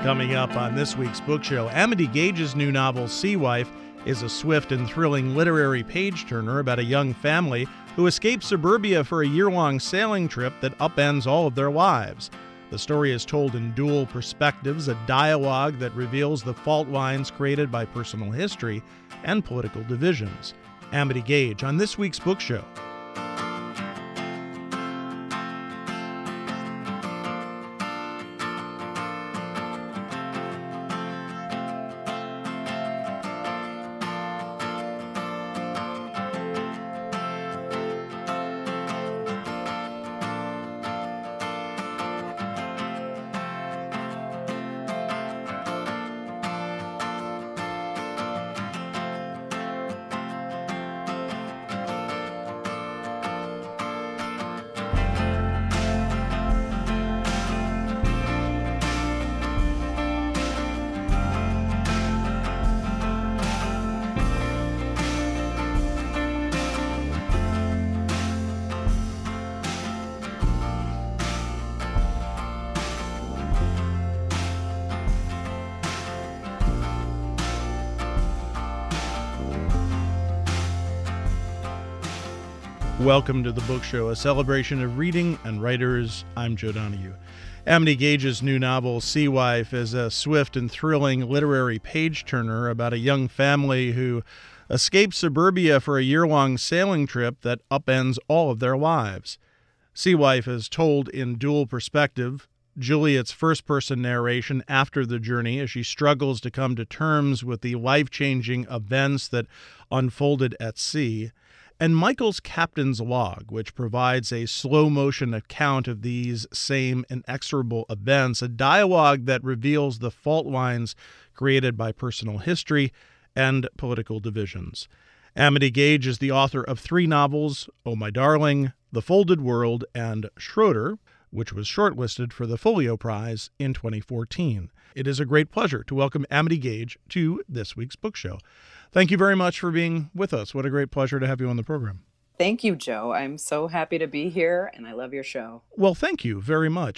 Coming up on this week's book show, Amity Gage's new novel, Sea Wife, is a swift and thrilling literary page-turner about a young family who escapes suburbia for a year-long sailing trip that upends all of their lives. The story is told in dual perspectives, a dialogue that reveals the fault lines created by personal history and political divisions. Amity Gage on this week's book show. Welcome to the book show, a celebration of reading and writers. I'm Joe Donahue. Amity Gage's new novel, Sea Wife, is a swift and thrilling literary page-turner about a young family who escapes suburbia for a year-long sailing trip that upends all of their lives. Sea Wife is told in dual perspective, Juliet's first-person narration after the journey as she struggles to come to terms with the life-changing events that unfolded at sea, and Michael's captain's log, which provides a slow-motion account of these same inexorable events, a dialogue that reveals the fault lines created by personal history and political divisions. Amity Gage is the author of 3 novels, Oh My Darling, The Folded World, and Schroeder, which was shortlisted for the Folio Prize in 2014. It is a great pleasure to welcome Amity Gage to this week's book show. Thank you very much for being with us. What a great pleasure to have you on the program. Thank you, Joe. I'm so happy to be here, and I love your show. Well, thank you very much.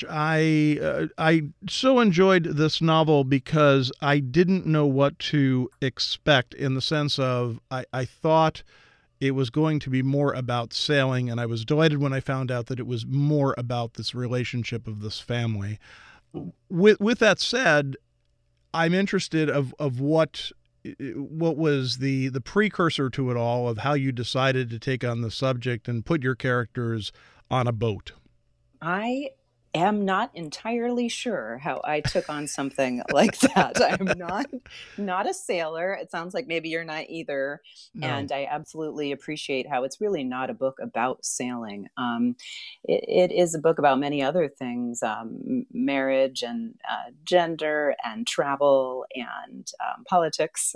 I so enjoyed this novel because I didn't know what to expect, in the sense of I thought it was going to be more about sailing, and I was delighted when I found out that it was more about this relationship of this family. With that said, I'm interested of what was the precursor to it all, of how you decided to take on the subject and put your characters on a boat. I am not entirely sure how I took on something like that. I'm not a sailor. It sounds like maybe you're not either. No. And I absolutely appreciate how it's really not a book about sailing. It is a book about many other things, marriage and gender and travel and politics.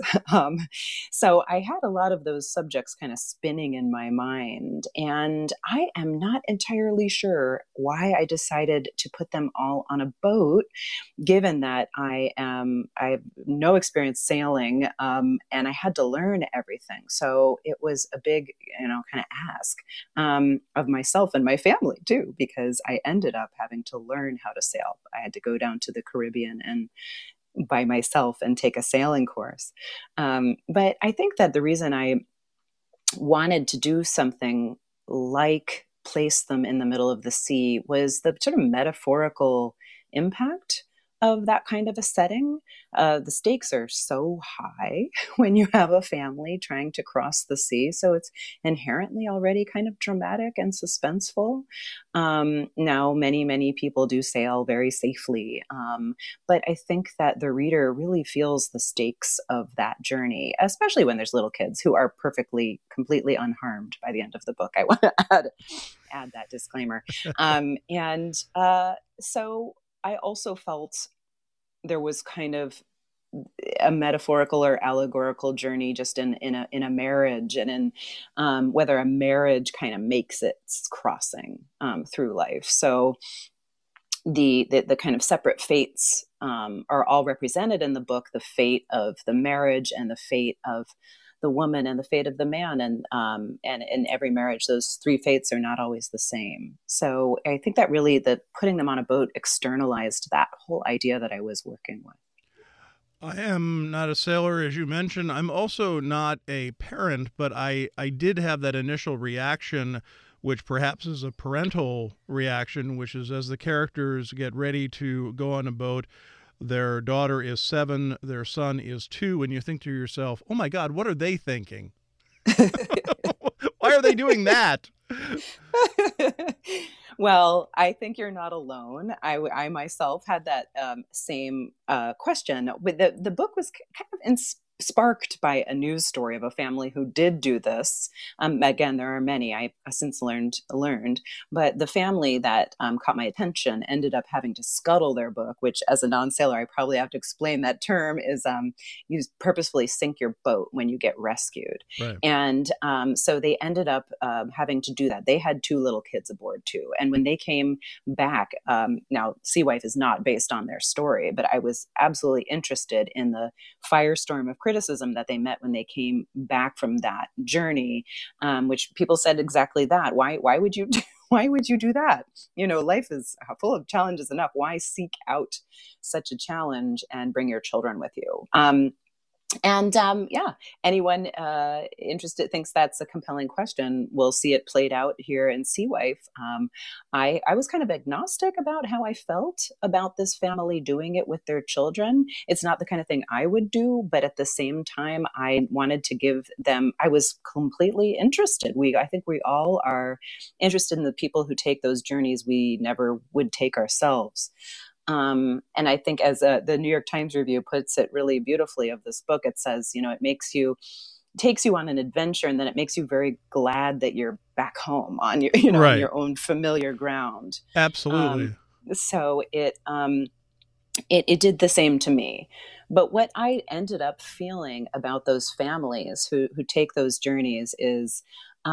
So I had a lot of those subjects kind of spinning in my mind. And I am not entirely sure why I decided to put them all on a boat, given that I have no experience sailing, and I had to learn everything. So it was a big, kind of ask of myself and my family too, because I ended up having to learn how to sail. I had to go down to the Caribbean and by myself and take a sailing course. But I think that the reason I wanted to do something like place them in the middle of the sea was the sort of metaphorical impact of that kind of a setting. The stakes are so high when you have a family trying to cross the sea. So it's inherently already kind of dramatic and suspenseful. Now, many people do sail very safely. But I think that the reader really feels the stakes of that journey, especially when there's little kids who are completely unharmed by the end of the book. I want to add that disclaimer. So I also felt there was kind of a metaphorical or allegorical journey just in a marriage, and in whether a marriage kind of makes its crossing through life. So the kind of separate fates are all represented in the book: the fate of the marriage and the fate of the woman and the fate of the man. And in every marriage, those three fates are not always the same. So I think that really, that putting them on a boat externalized that whole idea that I was working with. I am not a sailor, as you mentioned. I'm also not a parent, but I did have that initial reaction, which perhaps is a parental reaction, which is as the characters get ready to go on a boat, their daughter is 7, their son is 2, and you think to yourself, oh my God, what are they thinking? Why are they doing that? Well, I think you're not alone. I myself had that same question. But the book was kind of sparked by a news story of a family who did do this. Again, there are many I've since learned, but the family that caught my attention ended up having to scuttle their book, which as a non-sailor, I probably have to explain that term is you purposefully sink your boat when you get rescued. Right. And so they ended up having to do that. They had 2 little kids aboard too. And when they came back, now Sea Wife is not based on their story, but I was absolutely interested in the firestorm of criticism that they met when they came back from that journey, which people said exactly that. Why would you why would you do that? Life is full of challenges enough. Why seek out such a challenge and bring your children with you? And yeah, anyone interested thinks that's a compelling question. We'll see it played out here in Sea Wife. I was kind of agnostic about how I felt about this family doing it with their children. It's not the kind of thing I would do, but at the same time, I wanted to give them, I was completely interested. I think we all are interested in the people who take those journeys we never would take ourselves. And I think as the New York Times review puts it really beautifully of this book, it says, it takes you on an adventure, and then it makes you very glad that you're back home on your, Right. on your own familiar ground. Absolutely. So it did the same to me. But what I ended up feeling about those families who take those journeys is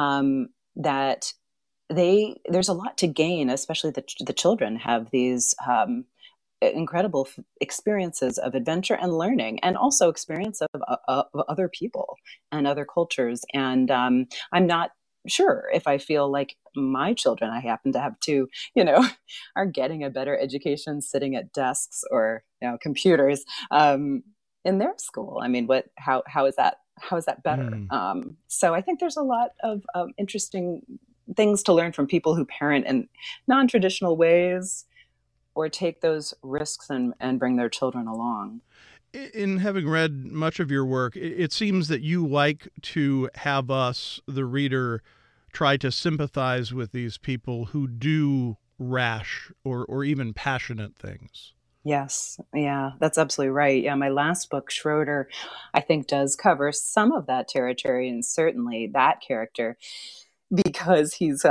that there's a lot to gain, especially the children have these incredible experiences of adventure and learning, and also experience of other people and other cultures. And I'm not sure if I feel like my children, I happen to have 2, are getting a better education sitting at desks or computers in their school. I mean, how is that? How is that better? So I think there's a lot of interesting things to learn from people who parent in non-traditional ways or take those risks and bring their children along. In having read much of your work, it seems that you like to have us, the reader, try to sympathize with these people who do rash or even passionate things. Yes. Yeah, that's absolutely right. Yeah, my last book, Schroeder, I think does cover some of that territory, and certainly that character, because he's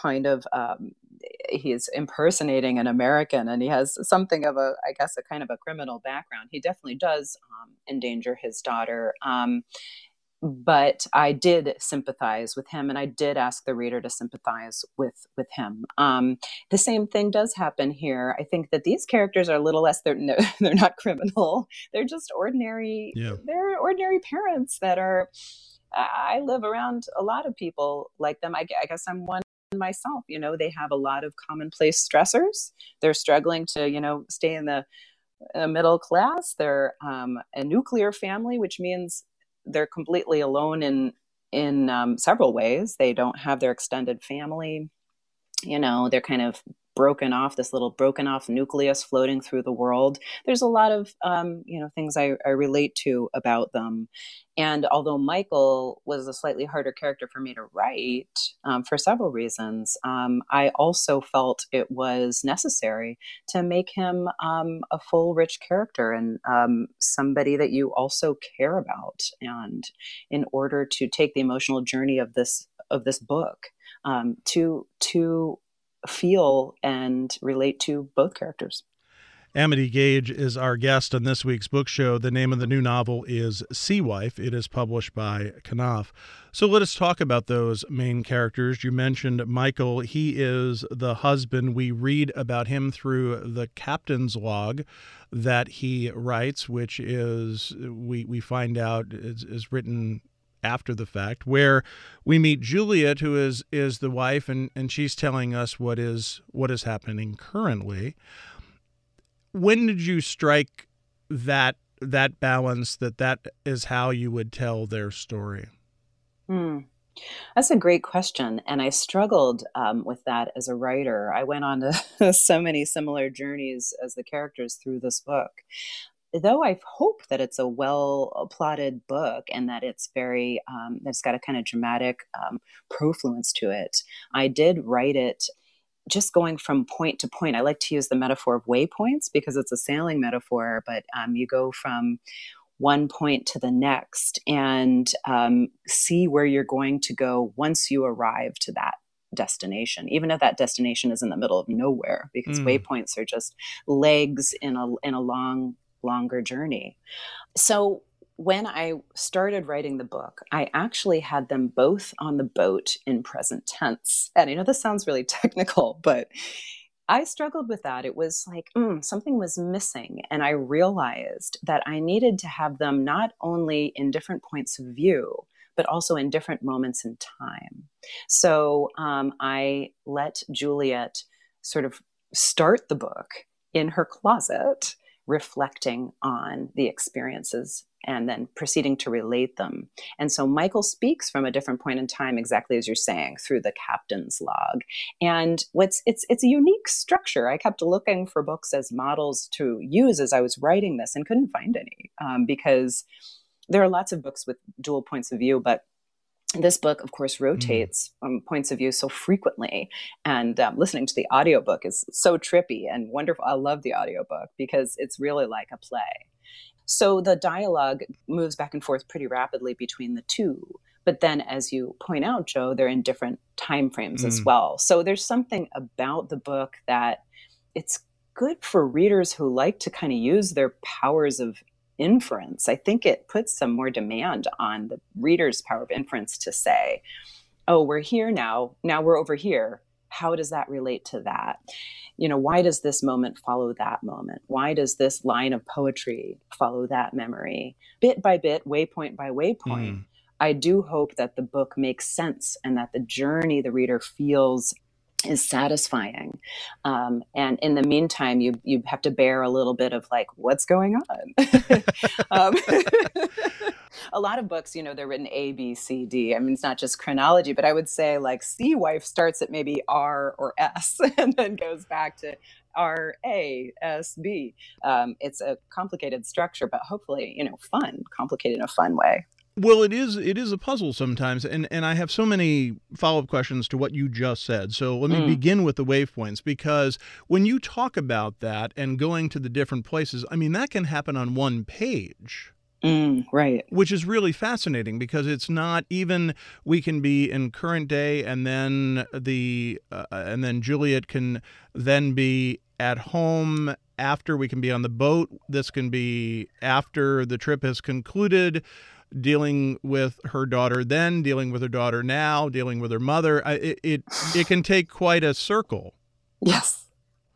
he's impersonating an American, and he has something of a kind of a criminal background. He definitely does endanger his daughter. But I did sympathize with him, and I did ask the reader to sympathize with him. The same thing does happen here. I think that these characters are a little less. They're not criminal. They're just ordinary. Yeah. They're ordinary parents that are. I live around a lot of people like them. I guess I'm one myself. They have a lot of commonplace stressors. They're struggling to stay in the middle class. They're a nuclear family, which means they're completely alone in several ways. They don't have their extended family. They're kind of broken off nucleus floating through the world. There's a lot of things I relate to about them. And although Michael was a slightly harder character for me to write for several reasons, I also felt it was necessary to make him a full, rich character, and somebody that you also care about. And in order to take the emotional journey of this book, to feel and relate to both characters. Amity Gaige is our guest on this week's book show. The name of the new novel is Sea Wife. It is published by Knopf. So let us talk about those main characters. You mentioned Michael. He is the husband. We read about him through the captain's log that he writes, which is, we find out, is written after the fact, where we meet Juliet, who is the wife, and she's telling us what is happening currently. When did you strike that balance, that is how you would tell their story? That's a great question. And I struggled with that as a writer. I went on to so many similar journeys as the characters through this book. Though I hope that it's a well plotted book and that it's it's got a kind of dramatic profluence to it, I did write it just going from point to point. I like to use the metaphor of waypoints because it's a sailing metaphor, but you go from one point to the next and see where you're going to go once you arrive to that destination, even if that destination is in the middle of nowhere, because waypoints are just legs in a longer journey. So when I started writing the book, I actually had them both on the boat in present tense. And I know this sounds really technical, but I struggled with that. It was like, something was missing. And I realized that I needed to have them not only in different points of view, but also in different moments in time. So I let Juliet sort of start the book in her closet, reflecting on the experiences and then proceeding to relate them. And so Michael speaks from a different point in time, exactly as you're saying, through the captain's log. And it's a unique structure. I kept looking for books as models to use as I was writing this and couldn't find any because there are lots of books with dual points of view, but this book, of course, rotates points of view so frequently. And listening to the audiobook is so trippy and wonderful. I love the audiobook because it's really like a play. So the dialogue moves back and forth pretty rapidly between the two. But then, as you point out, Joe, they're in different time frames as well. So there's something about the book that it's good for readers who like to kind of use their powers of inference. I think it puts some more demand on the reader's power of inference to say, oh, we're here now we're over here. How does that relate to that? Why does this moment follow that moment? Why does this line of poetry follow that memory? Bit by bit, waypoint by waypoint. I do hope that the book makes sense and that the journey the reader feels is satisfying. And in the meantime, you have to bear a little bit of like, what's going on? A lot of books, they're written A, B, C, D. I mean, it's not just chronology, but I would say like Sea Wife starts at maybe R or S and then goes back to R, A, S, B. It's a complicated structure, but hopefully, fun, complicated in a fun way. Well, it is a puzzle sometimes, and I have so many follow-up questions to what you just said. So let me begin with the waypoints, because when you talk about that and going to the different places, I mean, that can happen on one page. Right. Which is really fascinating because it's not even we can be in current day and then Juliet can then be at home after we can be on the boat. This can be after the trip has concluded, dealing with her daughter then, dealing with her daughter now, dealing with her mother. It can take quite a circle. Yes.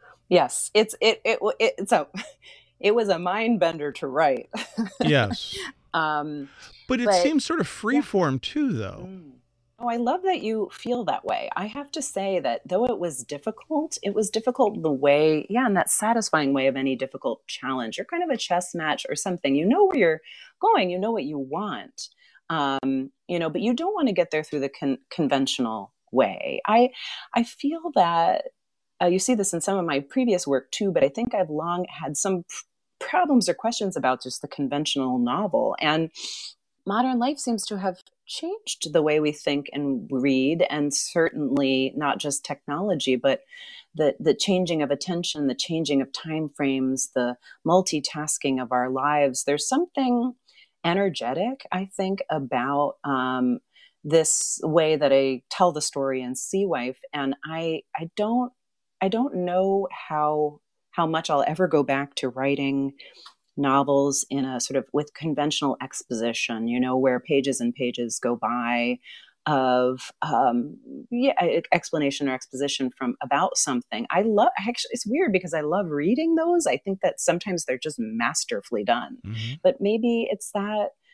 It was a mind bender to write. Yes. But it seems sort of freeform too, though. Oh, I love that you feel that way. I have to say that though it was difficult in the way, in that satisfying way of any difficult challenge. You're kind of a chess match or something. You know where you're going. You know what you want. But you don't want to get there through the conventional way. I feel that you see this in some of my previous work too, but I think I've long had some problems or questions about just the conventional novel. And modern life seems to have changed the way we think and read, and certainly not just technology, but the changing of attention, the changing of time frames, the multitasking of our lives. There's something energetic, I think, about this way that I tell the story in Sea Wife, and I don't know how much I'll ever go back to writing novels in a sort of with conventional exposition, where pages and pages go by of explanation or exposition from about something. Actually, it's weird because I love reading those. I think that sometimes they're just masterfully done, but maybe it's that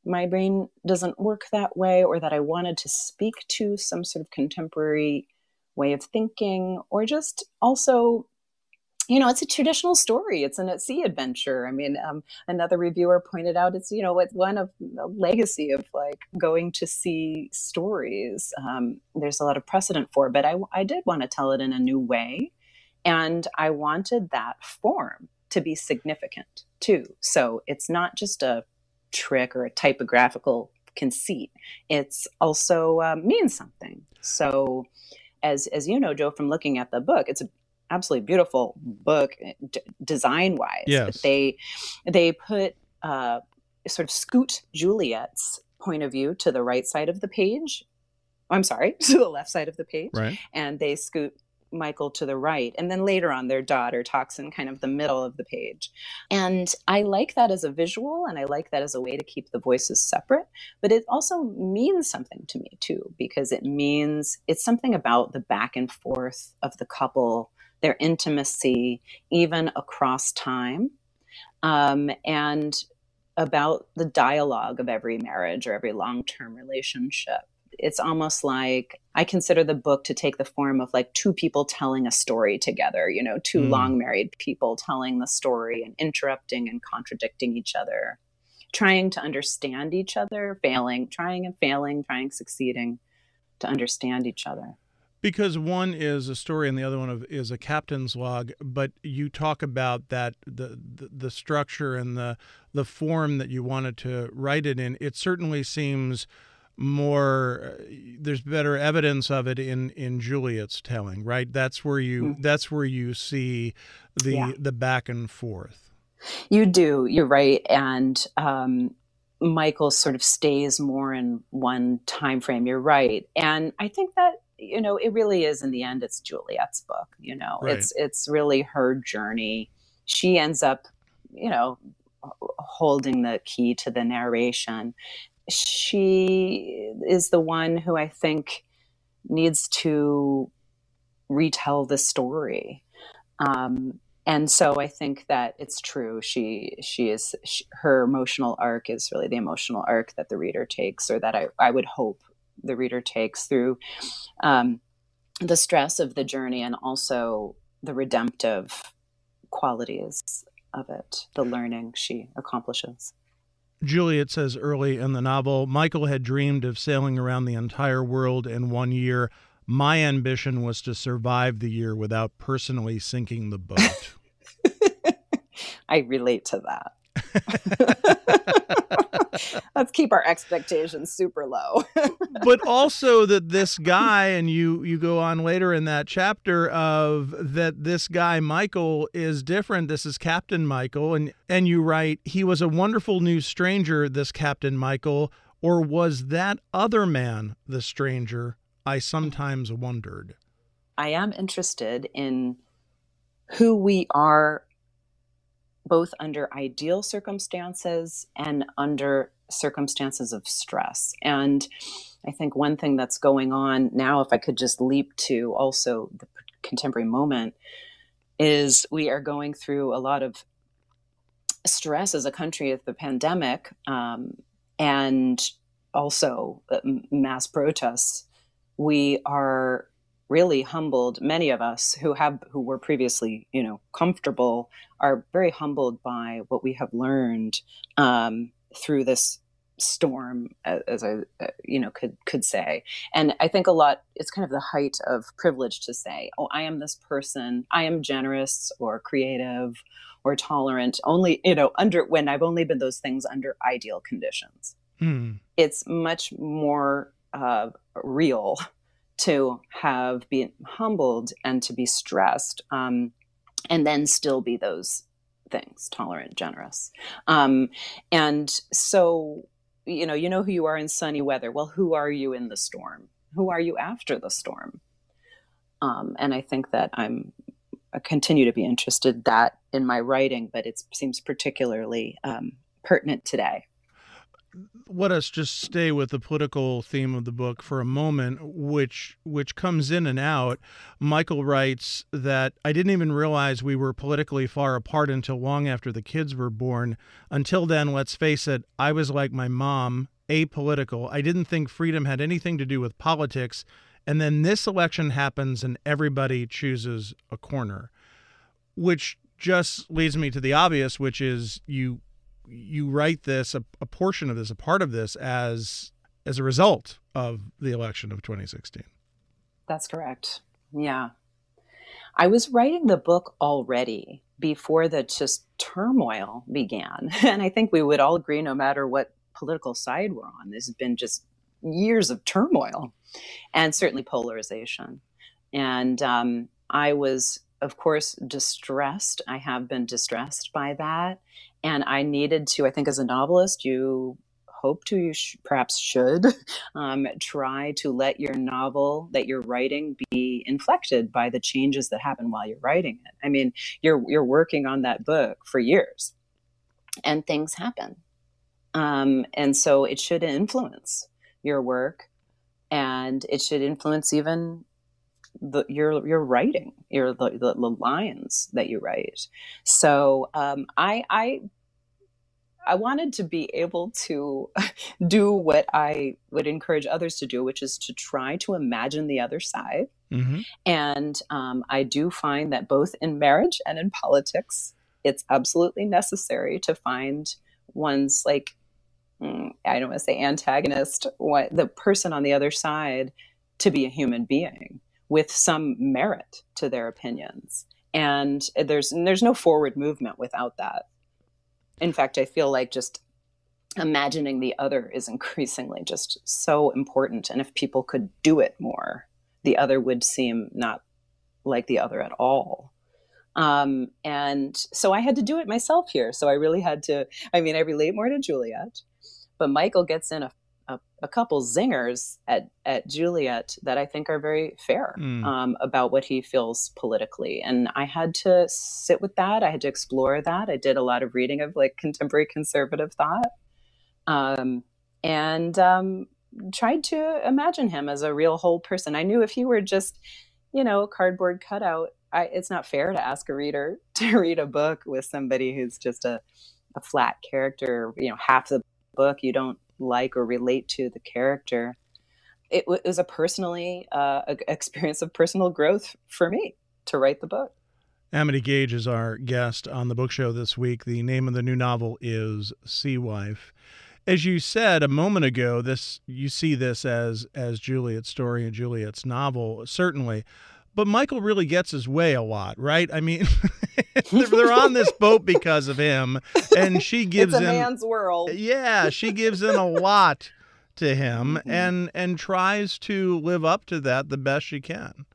my brain doesn't work that way, or that I wanted to speak to some sort of contemporary way of thinking, or just also, it's a traditional story. It's an at sea adventure. I mean, another reviewer pointed out it's one of a legacy of like going to sea stories. There's a lot of precedent for, but I did want to tell it in a new way, and I wanted that form to be significant too. So it's not just a trick or a typographical conceit. It's also means something. So, as you know, Joe, from looking at the book, it's an absolutely beautiful book design wise. Yes. But they put sort of scoot Juliet's point of view to the right side of the page. I'm sorry, to the left side of the page. Right. And they scoot Michael to the right. And then later on, their daughter talks in kind of the middle of the page. And I like that as a visual, and I like that as a way to keep the voices separate. But it also means something to me, too, because it's something about the back and forth of the couple, their intimacy, even across time, and about the dialogue of every marriage or every long-term relationship. It's almost like I consider the book to take the form of like two people telling a story together, two long married people telling the story and interrupting and contradicting each other, trying to understand each other, trying, succeeding to understand each other. Because one is a story and the other one is a captain's log, but you talk about that the structure and the form that you wanted to write it in. It certainly seems more there's better evidence of it in Juliet's telling, right? That's where you see the back and forth. You do, you're right. And Michael sort of stays more in one time frame. You're right. And I think that it really is, in the end, it's Juliet's book. Right. It's really her journey. She ends up holding the key to the narration. She is the one who I think needs to retell the story. And so I think that it's true. Her emotional arc is really the emotional arc that the reader takes, or that I would hope the reader takes, through the stress of the journey and also the redemptive qualities of it, the learning she accomplishes. Juliet says early in the novel, Michael had dreamed of sailing around the entire world in 1 year. My ambition was to survive the year without personally sinking the boat. I relate to that. Let's keep our expectations super low. But also that this guy, and you go on later in that chapter of that this guy, Michael, is different. This is Captain Michael. And you write, he was a wonderful new stranger, this Captain Michael, or was that other man the stranger? I sometimes wondered. I am interested in who we are, both under ideal circumstances and under circumstances of stress. And I think one thing that's going on now, if I could just leap to also the contemporary moment, is we are going through a lot of stress as a country with the pandemic, and also mass protests. We are really humbled. Many of us who were previously, comfortable, are very humbled by what we have learned through this storm, as I, could say. And I think it's kind of the height of privilege to say, oh, I am this person. I am generous or creative or tolerant only, when I've only been those things under ideal conditions. It's much more real to have been humbled and to be stressed, and then still be those things, tolerant, generous. And so, you know who you are in sunny weather. Well, who are you in the storm? Who are you after the storm? And I think that I continue to be interested that in my writing, but it seems particularly pertinent today. let us just stay with the political theme of the book for a moment, which comes in and out. Michael writes that I didn't even realize we were politically far apart until long after the kids were born. Until then, let's face it, I was like my mom, apolitical. I didn't think freedom had anything to do with politics. And then this election happens and everybody chooses a corner, which just leads me to the obvious, which is you write this, a portion of this, a part of this, as a result of the election of 2016. That's correct. Yeah. I was writing the book already before the just turmoil began. And I think we would all agree, no matter what political side we're on, this has been just years of turmoil and certainly polarization. And I was, of course, distressed. I have been distressed by that. And I needed to, I think as a novelist, you hope to, perhaps should, try to let your novel that you're writing be inflected by the changes that happen while you're writing it. I mean, you're working on that book for years and things happen. And so it should influence your work, and it should influence even your writing, the lines that you write. So I wanted to be able to do what I would encourage others to do, which is to try to imagine the other side. Mm-hmm. And I do find that both in marriage and in politics, it's absolutely necessary to find one's, like, I don't want to say antagonist, the person on the other side, to be a human being with some merit to their opinions. And there's no forward movement without that. In fact, I feel like just imagining the other is increasingly just so important. And if people could do it more, the other would seem not like the other at all. And so I had to do it myself here. So I really had to, I relate more to Juliet, but Michael gets in a couple zingers at Juliet that I think are very fair about what he feels politically. And I had to sit with that. I had to explore that. I did a lot of reading of like contemporary conservative thought, and tried to imagine him as a real whole person. I knew if he were just, a cardboard cutout, it's not fair to ask a reader to read a book with somebody who's just a flat character. Half the book you don't like or relate to the character. It was a personally experience of personal growth for me to write the book. Amity Gaige is our guest on the book show this week. The name of the new novel is Sea Wife. As you said a moment ago, you see this as Juliet's story and Juliet's novel, certainly. But Michael really gets his way a lot, right? I mean, they're on this boat because of him, and she gives in. It's a man's world. Yeah, she gives in a lot to him, and tries to live up to that the best she can.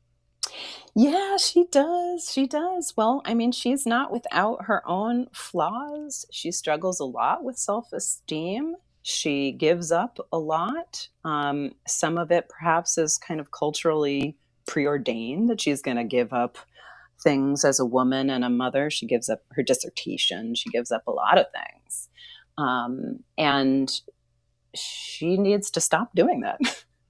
Yeah, she does. She does. Well, she's not without her own flaws. She struggles a lot with self-esteem. She gives up a lot. Some of it perhaps is kind of culturally preordained, that she's going to give up things as a woman and a mother. She gives up her dissertation. She gives up a lot of things. And she needs to stop doing that.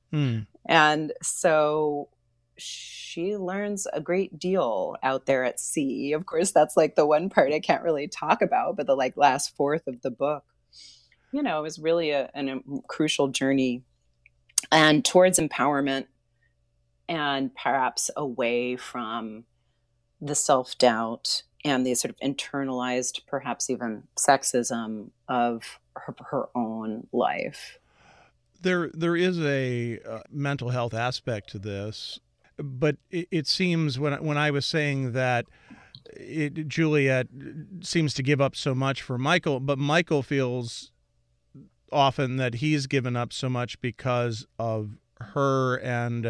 And so she learns a great deal out there at sea. Of course, that's like the one part I can't really talk about, but the last fourth of the book, it was really a crucial journey and towards empowerment, and perhaps away from the self-doubt and the sort of internalized, perhaps even sexism of her own life. There is a mental health aspect to this, but it seems when I was saying that Juliet seems to give up so much for Michael, but Michael feels often that he's given up so much because of her and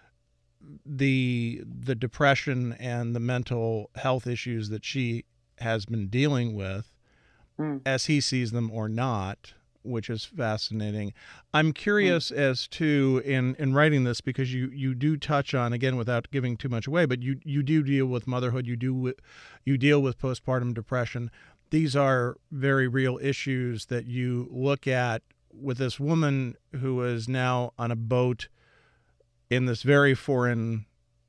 the depression and the mental health issues that she has been dealing with, as he sees them or not, which is fascinating. I'm curious as to, in writing this, because you do touch on, again, without giving too much away, but you do deal with motherhood, you deal with postpartum depression. these are very real issues that you look at with this woman who is now on a boat in this very foreign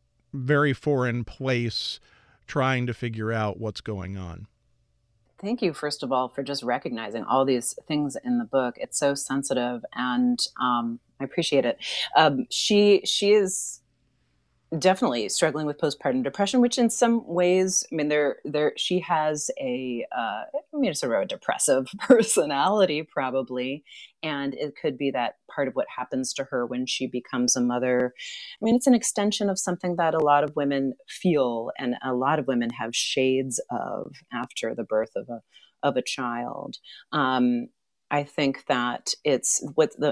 place, trying to figure out what's going on. Thank you, first of all, for just recognizing all these things in the book. It's so sensitive, and I appreciate it. She is definitely struggling with postpartum depression, which in some ways, I mean, she has sort of a depressive personality, probably. And it could be that part of what happens to her when she becomes a mother. I mean, it's an extension of something that a lot of women feel, and a lot of women have shades of after the birth of a child. I think that it's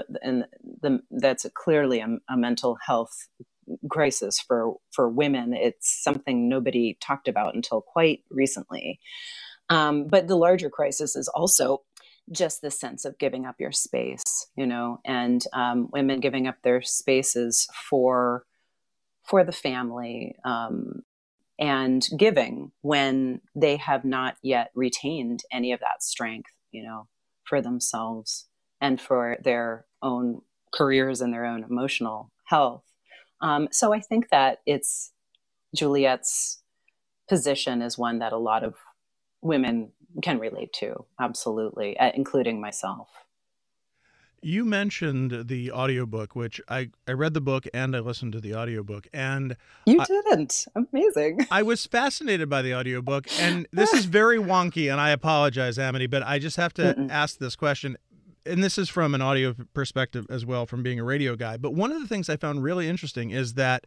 that's clearly a mental health crisis for women. It's something nobody talked about until quite recently. But the larger crisis is also just the sense of giving up your space, and women giving up their spaces for the family, and giving when they have not yet retained any of that strength, for themselves and for their own careers and their own emotional health. So I think that Juliet's position is one that a lot of women can relate to, absolutely, including myself. You mentioned the audiobook, which I read the book and I listened to the audiobook. And you didn't. Amazing. I was fascinated by the audiobook. And this is very wonky, and I apologize, Amity, but I just have to ask this question. And this is from an audio perspective as well, from being a radio guy. But one of the things I found really interesting is that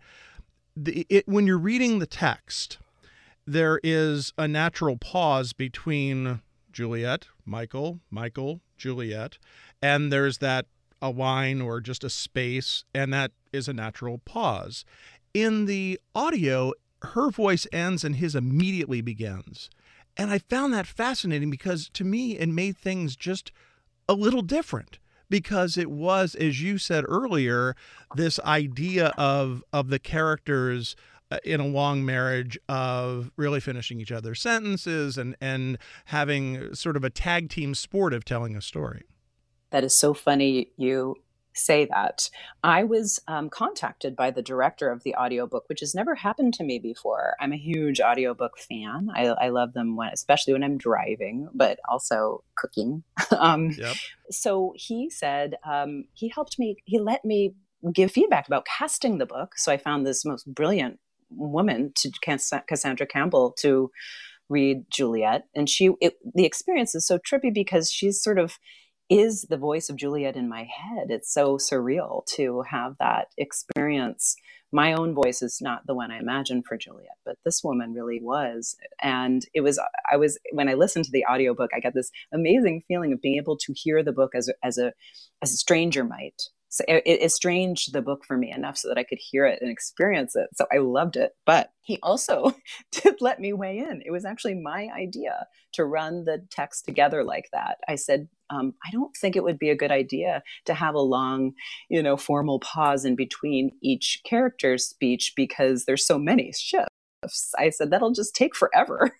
when you're reading the text, there is a natural pause between Juliet, Michael, Juliet, and there's a line or just a space, and that is a natural pause. In the audio, her voice ends and his immediately begins. And I found that fascinating because to me, it made things just a little different, because it was, as you said earlier, this idea of the characters in a long marriage of really finishing each other's sentences and having sort of a tag team sport of telling a story. That is so funny you say that. I was contacted by the director of the audiobook, which has never happened to me before. I'm a huge audiobook fan. I love them, especially when I'm driving, but also cooking. Yep. So he said, he let me give feedback about casting the book. So I found this most brilliant woman, Cassandra Campbell, to read Juliet. And the experience is so trippy because she's sort of is the voice of Juliet in my head. It's so surreal to have that experience. My own voice is not the one I imagined for Juliet, but this woman really was. And when I listened to the audiobook, I got this amazing feeling of being able to hear the book as a stranger might. So it estranged the book for me enough so that I could hear it and experience it. So I loved it. But he also did let me weigh in. It was actually my idea to run the text together like that. I said, I don't think it would be a good idea to have a long, formal pause in between each character's speech because there's so many shifts. I said, that'll just take forever.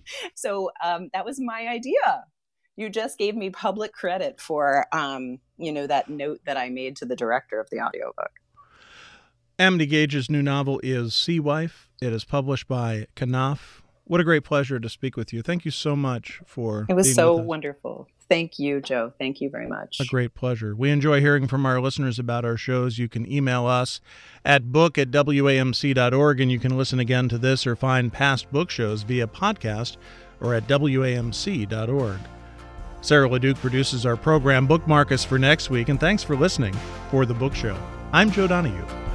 So that was my idea. You just gave me public credit for, that note that I made to the director of the audiobook. Amity Gage's new novel is Sea Wife. It is published by Knopf. What a great pleasure to speak with you. Thank you so much for It was being so with us. Wonderful. Thank you, Joe. Thank you very much. A great pleasure. We enjoy hearing from our listeners about our shows. You can email us at book@wamc.org, and you can listen again to this or find past book shows via podcast or at wamc.org. Sarah LeDuc produces our program. Bookmark us for next week, and thanks for listening for The Book Show. I'm Joe Donahue.